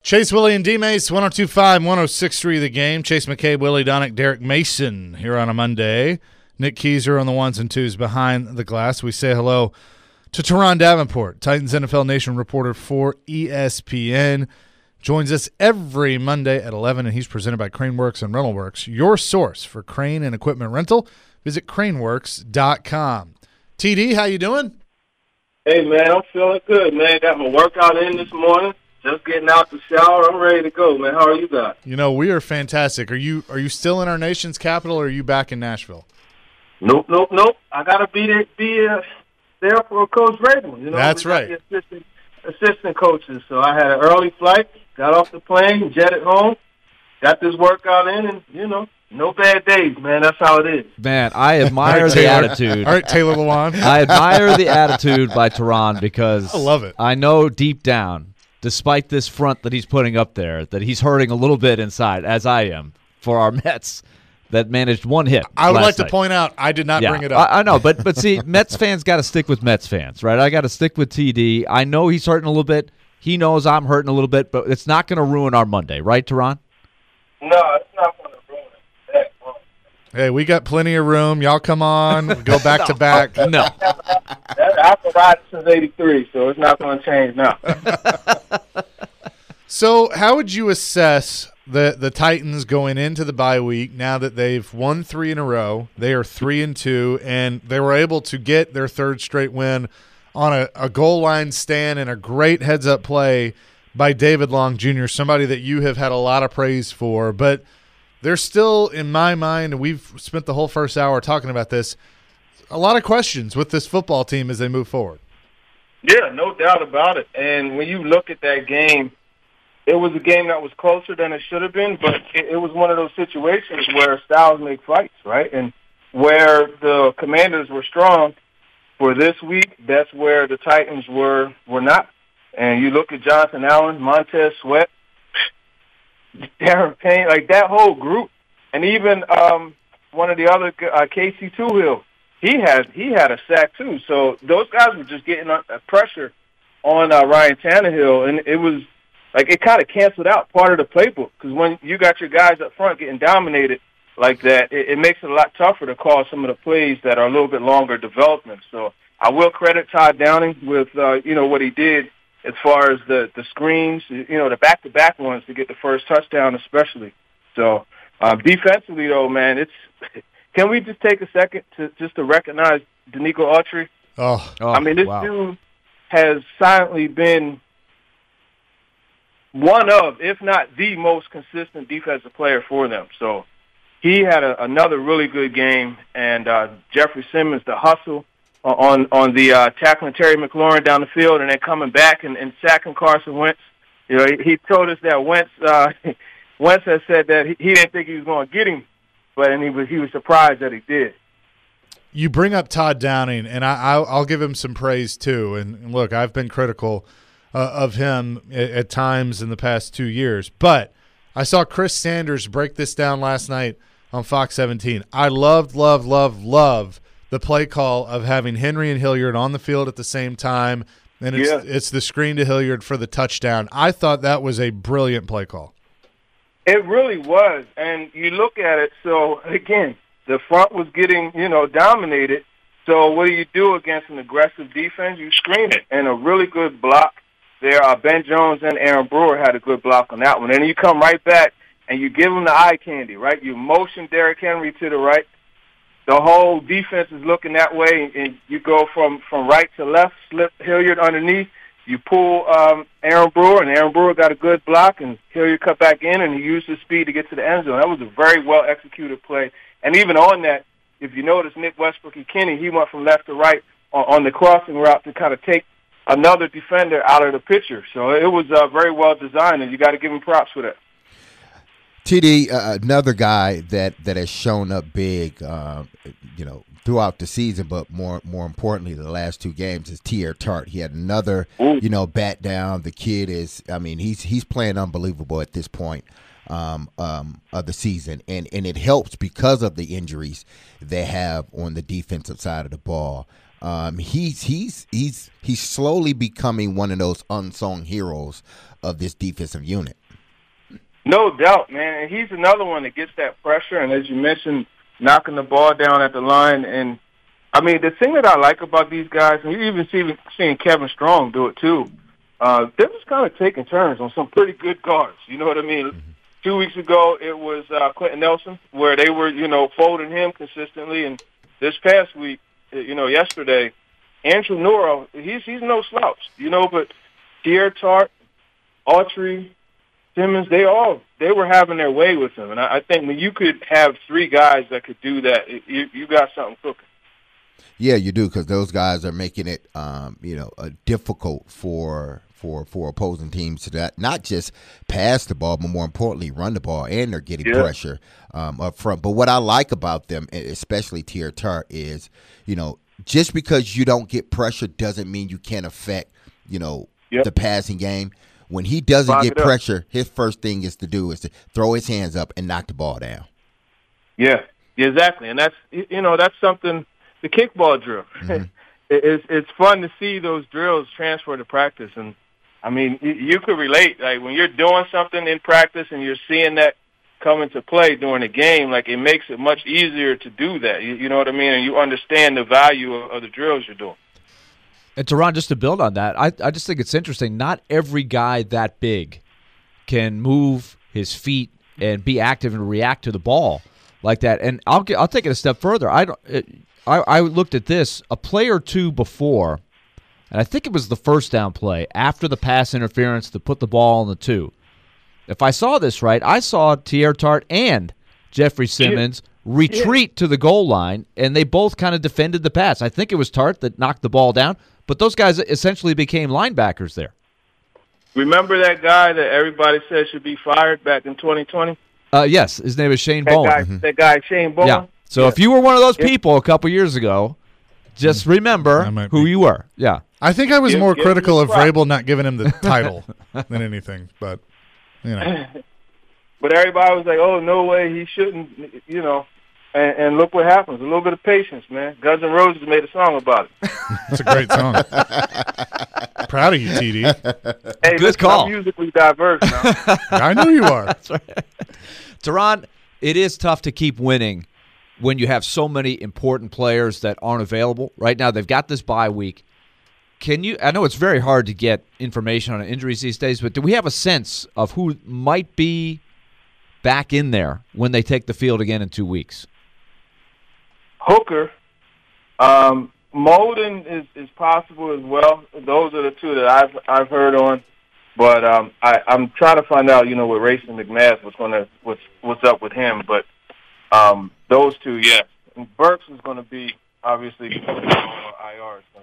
Chase, Willie, and D-Mace, 102.5, 106.3 The Game. Chase McCabe, Willie Donick, Derek Mason here on a Monday. Nick Keyser on the ones and twos behind the glass. We say hello to Teron Davenport, Titans NFL Nation reporter for ESPN. Joins us every Monday at 11, and he's presented by Craneworks and Rentalworks, your source for crane and equipment rental. Visit craneworks.com. TD, how you doing? Hey, man, I'm feeling good, man. Got my workout in this morning. Just getting out the shower. I'm ready to go, man. How are you guys? You know, we are fantastic. Are you still in our nation's capital, or are you back in Nashville? Nope. I got to be there for Coach Vrabel. You know, that's right. The assistant coaches. So I had an early flight, got off the plane, jetted home, got this workout in, and, you know, no bad days, man. That's how it is. Man, I admire the attitude. All right, Taylor Lewan. I admire the attitude by Teron because I love it. I know deep down, despite this front that he's putting up there, that he's hurting a little bit inside, as I am, for our Mets that managed one hit. I would like to night. point out I did not bring it up. I know, but see, Mets fans got to stick with Mets fans, right? I got to stick with TD. I know he's hurting a little bit. He knows I'm hurting a little bit, but it's not going to ruin our Monday, right, Teron? No, it's not going to ruin it. Hey, we got plenty of room. Y'all come on. Go back to back. No. I've been riding since '83, so it's not going to change now. So how would you assess the Titans going into the bye week now that they've won 3 in a row? They are 3-2, and they were able to get their third straight win on a goal line stand and a great heads-up play by David Long Jr., somebody that you have had a lot of praise for. But there's still, in my mind, and we've spent the whole first hour talking about this, a lot of questions with this football team as they move forward. Yeah, no doubt about it. And when you look at that game, it was a game that was closer than it should have been, but it was one of those situations where styles make fights, right? And where the Commanders were strong for this week, that's where the Titans were not. And you look at Jonathan Allen, Montez Sweat, Darren Payne, like that whole group, and even one of the other, Casey Toohill, he had a sack too. So those guys were just getting pressure on Ryan Tannehill, and it was like it kind of canceled out part of the playbook because when you got your guys up front getting dominated like that, it makes it a lot tougher to call some of the plays that are a little bit longer development. So I will credit Todd Downing with what he did as far as the screens, the back-to-back ones to get the first touchdown especially. So defensively, though, man, can we just take a second to recognize Danico Autry? Oh, I mean, this dude has silently been one of, if not the most consistent defensive player for them. So he had another really good game, and Jeffrey Simmons, the hustle on the tackling Terry McLaurin down the field and then coming back and sacking Carson Wentz. He told us that Wentz has said that he didn't think he was going to get him, but he was surprised that he did. You bring up Todd Downing, and I'll give him some praise too. And look, I've been critical of him at times in the past 2 years, but I saw Chris Sanders break this down last night on Fox 17. I love the play call of having Henry and Hilliard on the field at the same time, and it's the screen to Hilliard for the touchdown. I thought that was a brilliant play call. It really was, and you look at it, so again, the front was getting, dominated, so what do you do against an aggressive defense? You screen it, and a really good block there. Ben Jones and Aaron Brewer had a good block on that one, and then you come right back, and you give them the eye candy, right? You motion Derrick Henry to the right. The whole defense is looking that way, and you go from right to left, slip Hilliard underneath. You pull Aaron Brewer, and Aaron Brewer got a good block, and Hilliard cut back in, and he used his speed to get to the end zone. That was a very well-executed play. And even on that, if you notice, Nick Westbrook-Ikhine, he went from left to right on the crossing route to kind of take another defender out of the picture. So it was very well-designed, and you got to give him props for that. TD, another guy that has shown up big, throughout the season, but more importantly, the last 2 games is Teair Tart. He had another, bat down. The kid is, he's playing unbelievable at this point of the season, and it helps because of the injuries they have on the defensive side of the ball. He's slowly becoming one of those unsung heroes of this defensive unit. No doubt, man. And he's another one that gets that pressure, and as you mentioned, knocking the ball down at the line. And, I mean, the thing that I like about these guys, and you even seeing Kevin Strong do it too, they're just kind of taking turns on some pretty good guards. You know what I mean? Mm-hmm. 2 weeks ago, it was Quentin Nelson, where they were, folding him consistently. And this past week, yesterday, Andrew Norrell, he's no slouch, but Teair Tart, Autry, Simmons, they were having their way with him. And I think when you could have three guys that could do that, you got something cooking. Yeah, you do, because those guys are making it, difficult for opposing teams to not just pass the ball, but more importantly, run the ball, and they're getting pressure up front. But what I like about them, especially Teair Tart, is, just because you don't get pressure doesn't mean you can't affect, the passing game. When he doesn't get pressure, his first thing is to throw his hands up and knock the ball down. Yeah, exactly. And that's something, the kickball drill. Mm-hmm. It's fun to see those drills transfer to practice. And, I mean, you could relate. Like, when you're doing something in practice and you're seeing that come into play during a game, like, it makes it much easier to do that. You know what I mean? And you understand the value of the drills you're doing. And Teron, just to build on that, I just think it's interesting. Not every guy that big can move his feet and be active and react to the ball like that. And I'll take it a step further. I looked at this a play or two before, and I think it was the first down play after the pass interference to put the ball on the 2. If I saw this right, I saw Teair Tart and Jeffrey Simmons retreat to the goal line, and they both kind of defended the pass. I think it was Tart that knocked the ball down. But those guys essentially became linebackers there. Remember that guy that everybody said should be fired back in 2020? Yes, his name is Shane Bowen. That guy, Shane Bowen? Yeah. So if you were one of those people a couple years ago, just remember who you were. Yeah. I think I was more critical of Vrabel not giving him the title than anything. But, But everybody was like, oh, no way, he shouldn't, And look what happens. A little bit of patience, man. Guns N' Roses made a song about it. It's a great song. Proud of you, TD. Hey, good call. I'm musically diverse now. I know you are. That's right. Teron, it is tough to keep winning when you have so many important players that aren't available. Right now, they've got this bye week. I know it's very hard to get information on injuries these days, but do we have a sense of who might be back in there when they take the field again in 2 weeks? Hooker, Molden is possible as well. Those are the two that I've heard on, but I'm trying to find out, with Racing McMath what's up with him. But those two, yeah. And Burks is going to be obviously IR. So.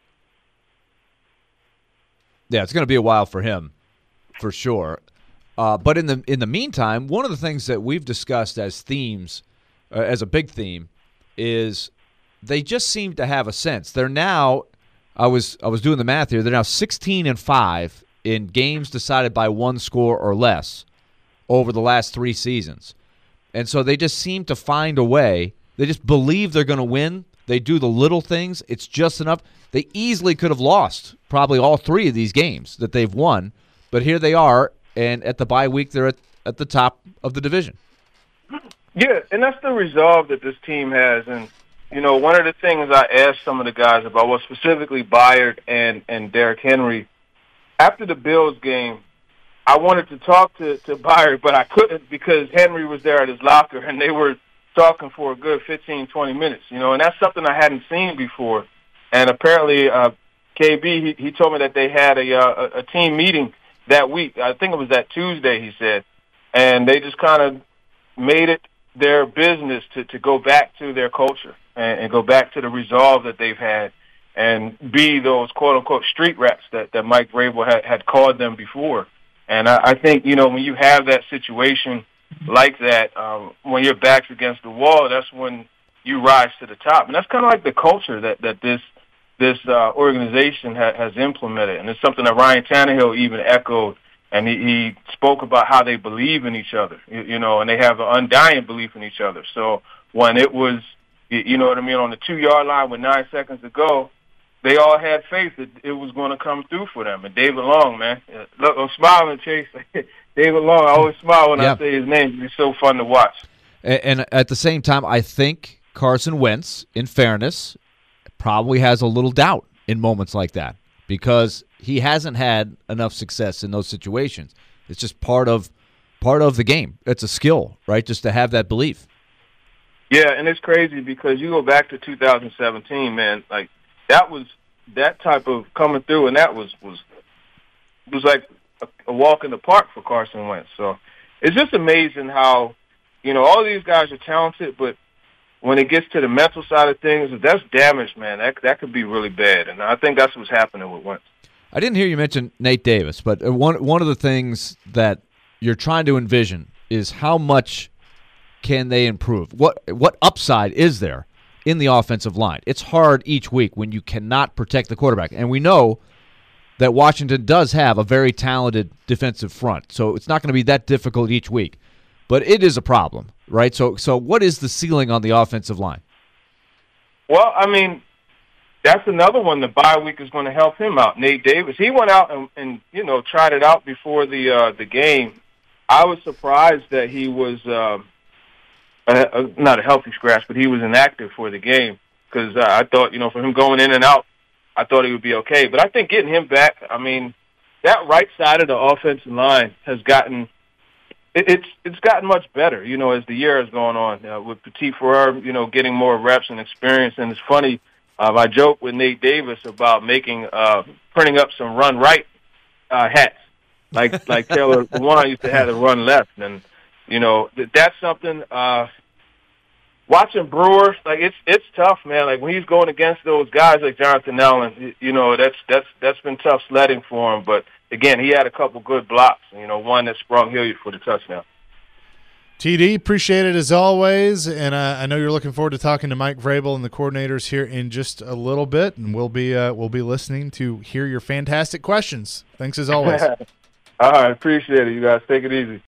Yeah, it's going to be a while for him, for sure. But in the meantime, one of the things that we've discussed as themes, as a big theme, is they just seem to have a sense. They're now, I was doing the math here, they're now 16-5 in games decided by one score or less over the last 3 seasons. And so they just seem to find a way. They just believe they're going to win. They do the little things. It's just enough. They easily could have lost probably all 3 of these games that they've won, but here they are, and at the bye week they're at the top of the division. Yeah, and that's the resolve that this team has. And, one of the things I asked some of the guys about was specifically Byard and Derrick Henry. After the Bills game, I wanted to talk to Byard, but I couldn't because Henry was there at his locker, and they were talking for a good 15, 20 minutes, and that's something I hadn't seen before. And apparently KB, he told me that they had a team meeting that week. I think it was that Tuesday, he said. And they just kind of made it their business to go back to their culture and go back to the resolve that they've had and be those quote-unquote street rats that Mike Vrabel had called them before. And I think, when you have that situation like that, when your back's against the wall, that's when you rise to the top. And that's kind of like the culture that this organization has implemented. And it's something that Ryan Tannehill even echoed. And he spoke about how they believe in each other, and they have an undying belief in each other. So when it was, on the 2-yard line with 9 seconds to go, they all had faith that it was going to come through for them. And David Long, man, look, I'm smiling, Chase. David Long, I always smile when I say his name. He's so fun to watch. And at the same time, I think Carson Wentz, in fairness, probably has a little doubt in moments like that because he hasn't had enough success in those situations. It's just part of the game. It's a skill, right, just to have that belief. Yeah, and it's crazy because you go back to 2017, man, like that type of coming through, and that was like a walk in the park for Carson Wentz. So it's just amazing how, all these guys are talented, but when it gets to the mental side of things, if that's damaged, man, that could be really bad. And I think that's what's happening with Wentz. I didn't hear you mention Nate Davis, but one of the things that you're trying to envision is how much can they improve? What upside is there in the offensive line? It's hard each week when you cannot protect the quarterback. And we know that Washington does have a very talented defensive front, so it's not going to be that difficult each week. But it is a problem, right? So what is the ceiling on the offensive line? Well, I mean, that's another one. The bye week is going to help him out. Nate Davis, he went out and tried it out before the game. I was surprised that he was not a healthy scratch, but he was inactive for the game because I thought, for him going in and out, I thought he would be okay. But I think getting him back, I mean, that right side of the offensive line has gotten it's gotten much better, as the year has gone on with Petit Frere, getting more reps and experience. And it's funny, I joke with Nate Davis about printing up some run right hats, like Taylor Warren used to have to run left, and that's something. Watching Brewer, like it's tough, man. Like when he's going against those guys like Jonathan Allen, that's been tough sledding for him. But again, he had a couple good blocks. One that sprung Hilliard for the touchdown. TD, appreciate it as always, and I know you're looking forward to talking to Mike Vrabel and the coordinators here in just a little bit, and we'll be listening to hear your fantastic questions. Thanks as always. All right, appreciate it, you guys. Take it easy.